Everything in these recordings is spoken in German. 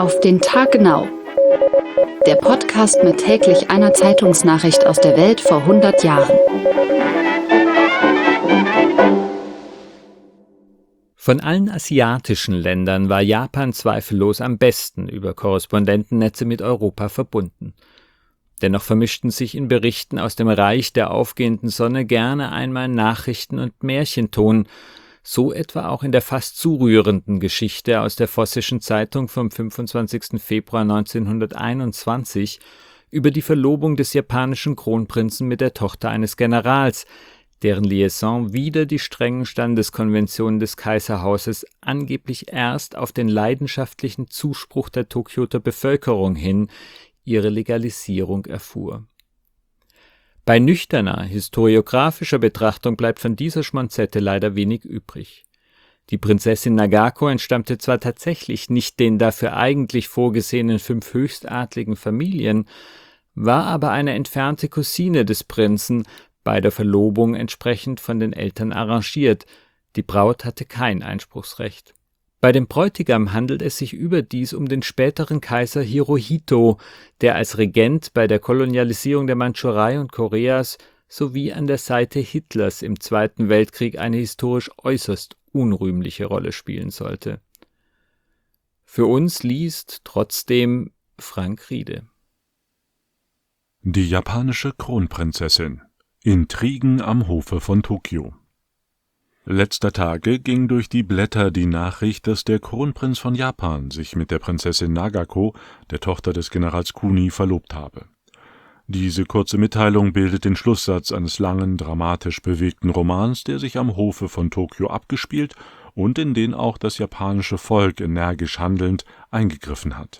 Auf den Tag genau. Der Podcast mit täglich einer Zeitungsnachricht aus der Welt vor 100 Jahren. Von allen asiatischen Ländern war Japan zweifellos am besten über Korrespondentennetze mit Europa verbunden. Dennoch vermischten sich in Berichten aus dem Reich der aufgehenden Sonne gerne einmal Nachrichten und Märchenton, so etwa auch in der fast zu rührenden Geschichte aus der Vossischen Zeitung vom 25. Februar 1921 über die Verlobung des japanischen Kronprinzen mit der Tochter eines Generals, deren Liaison wider die strengen Standeskonventionen des Kaiserhauses angeblich erst auf den leidenschaftlichen Zuspruch der Tokioter Bevölkerung hin ihre Legalisierung erfuhr. Bei nüchterner, historiografischer Betrachtung bleibt von dieser Schmonzette leider wenig übrig. Die Prinzessin Nagako entstammte zwar tatsächlich nicht den dafür eigentlich vorgesehenen 5 höchstadligen Familien, war aber eine entfernte Cousine des Prinzen, bei der Verlobung entsprechend von den Eltern arrangiert. Die Braut hatte kein Einspruchsrecht. Bei dem Bräutigam handelt es sich überdies um den späteren Kaiser Hirohito, der als Regent bei der Kolonialisierung der Mandschurei und Koreas sowie an der Seite Hitlers im Zweiten Weltkrieg eine historisch äußerst unrühmliche Rolle spielen sollte. Für uns liest trotzdem Frank Riede. Die japanische Kronprinzessin. Intrigen am Hofe von Tokio. Letzter Tage ging durch die Blätter die Nachricht, dass der Kronprinz von Japan sich mit der Prinzessin Nagako, der Tochter des Generals Kuni, verlobt habe. Diese kurze Mitteilung bildet den Schlusssatz eines langen, dramatisch bewegten Romans, der sich am Hofe von Tokio abgespielt und in den auch das japanische Volk energisch handelnd eingegriffen hat.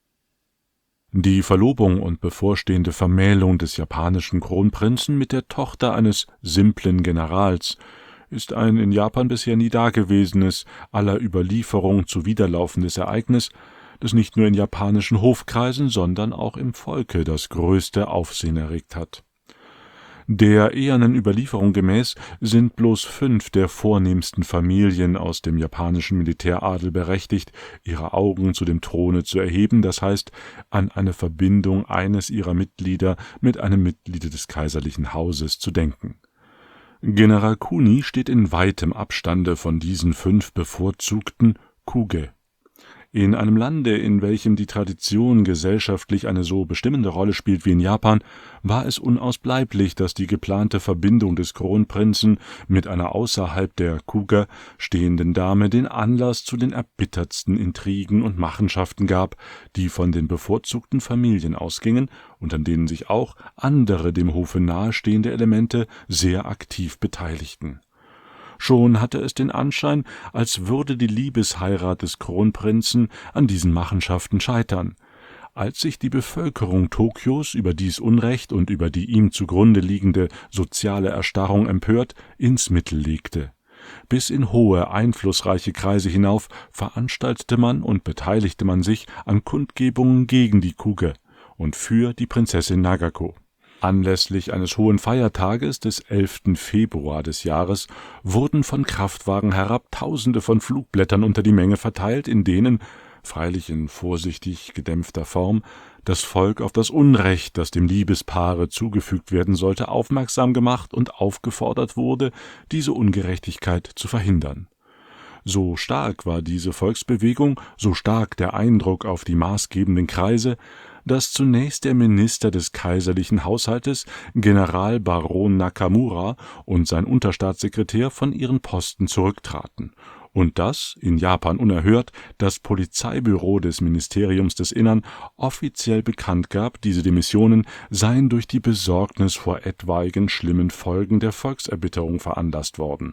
Die Verlobung und bevorstehende Vermählung des japanischen Kronprinzen mit der Tochter eines simplen Generals ist ein in Japan bisher nie dagewesenes, aller Überlieferung zuwiderlaufendes Ereignis, das nicht nur in japanischen Hofkreisen, sondern auch im Volke das größte Aufsehen erregt hat. Der ehernen Überlieferung gemäß sind bloß 5 der vornehmsten Familien aus dem japanischen Militäradel berechtigt, ihre Augen zu dem Throne zu erheben, das heißt, an eine Verbindung eines ihrer Mitglieder mit einem Mitglied des kaiserlichen Hauses zu denken. General Kuni steht in weitem Abstande von diesen 5 bevorzugten Kuge. In einem Lande, in welchem die Tradition gesellschaftlich eine so bestimmende Rolle spielt wie in Japan, war es unausbleiblich, dass die geplante Verbindung des Kronprinzen mit einer außerhalb der Kuge stehenden Dame den Anlass zu den erbittertsten Intrigen und Machenschaften gab, die von den bevorzugten Familien ausgingen und an denen sich auch andere dem Hofe nahestehende Elemente sehr aktiv beteiligten. Schon hatte es den Anschein, als würde die Liebesheirat des Kronprinzen an diesen Machenschaften scheitern. Als sich die Bevölkerung Tokios über dies Unrecht und über die ihm zugrunde liegende soziale Erstarrung empört ins Mittel legte. Bis in hohe, einflussreiche Kreise hinauf veranstaltete man und beteiligte man sich an Kundgebungen gegen die Kuge und für die Prinzessin Nagako. Anlässlich eines hohen Feiertages des 11. Februar des Jahres wurden von Kraftwagen herab Tausende von Flugblättern unter die Menge verteilt, in denen, freilich in vorsichtig gedämpfter Form, das Volk auf das Unrecht, das dem Liebespaare zugefügt werden sollte, aufmerksam gemacht und aufgefordert wurde, diese Ungerechtigkeit zu verhindern. So stark war diese Volksbewegung, so stark der Eindruck auf die maßgebenden Kreise, dass zunächst der Minister des kaiserlichen Haushaltes, Generalbaron Nakamura, und sein Unterstaatssekretär von ihren Posten zurücktraten, und dass, in Japan unerhört, das Polizeibüro des Ministeriums des Innern offiziell bekannt gab, diese Demissionen seien durch die Besorgnis vor etwaigen schlimmen Folgen der Volkserbitterung veranlasst worden.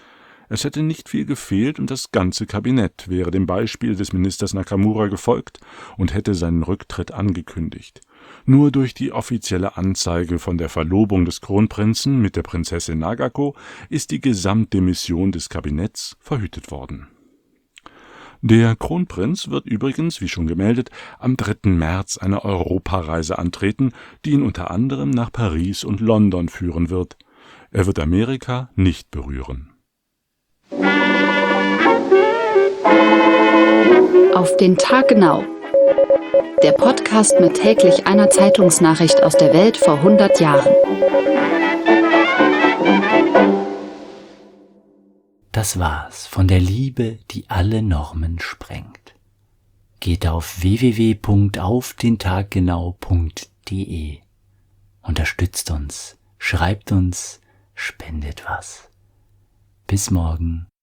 Es hätte nicht viel gefehlt und das ganze Kabinett wäre dem Beispiel des Ministers Nakamura gefolgt und hätte seinen Rücktritt angekündigt. Nur durch die offizielle Anzeige von der Verlobung des Kronprinzen mit der Prinzessin Nagako ist die Gesamtdemission des Kabinetts verhütet worden. Der Kronprinz wird übrigens, wie schon gemeldet, am 3. März eine Europareise antreten, die ihn unter anderem nach Paris und London führen wird. Er wird Amerika nicht berühren. Auf den Tag genau. Der Podcast mit täglich einer Zeitungsnachricht aus der Welt vor 100 Jahren. Das war's von der Liebe, die alle Normen sprengt. Geht auf www.aufdentaggenau.de. Unterstützt uns, schreibt uns, spendet was. Bis morgen.